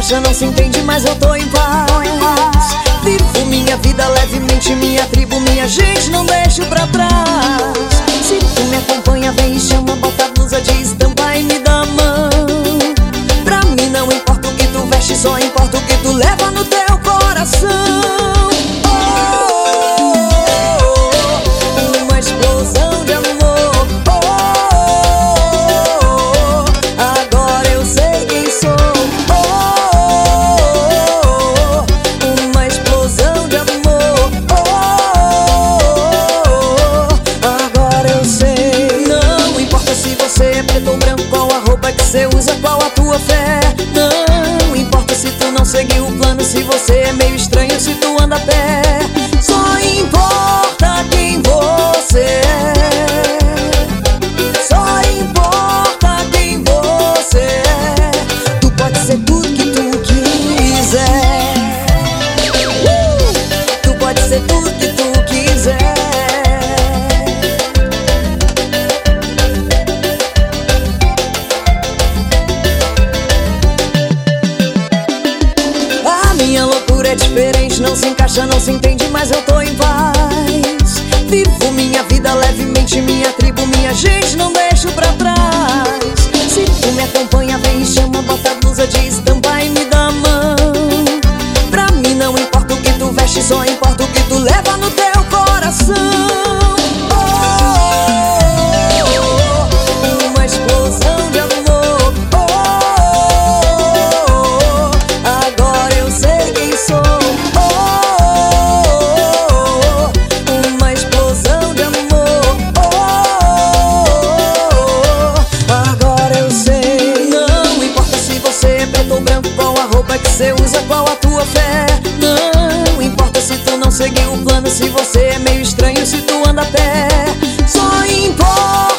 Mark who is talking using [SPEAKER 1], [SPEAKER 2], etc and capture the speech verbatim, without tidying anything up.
[SPEAKER 1] encaixa, não se entende, mas eu tô em paz. Vivo minha vida levemente, minha tribo, minha gente, não deixo pra trás. Se tu me acompanha, vem e chama, bota a blusa de estampa e me dá a mão. Pra mim não importa o que tu veste, só importa o que tu leva no teu coração. Que cê usa, qual a tua fé? Não importa se tu não seguiu o plano, se você é meio estranho, se tu anda a pé. Só importa quem você é. Só importa quem você é. Tu pode ser tudo que tu quiser. uh! Tu pode ser tudo que tu quiser. Minha loucura é diferente, não se encaixa, não se entende, mas eu tô em paz. Vivo minha vida levemente, minha tribo, minha gente, não deixo pra trás. Se tu me acompanha, vem e chama, bota a blusa de estampa e me dá a mão. Pra mim não importa o que tu veste, só importa o que tu leva no teu coração. Que cê usa, qual a tua fé? Não importa se tu não seguiu o plano, se você é meio estranho, se tu anda a pé. Só importa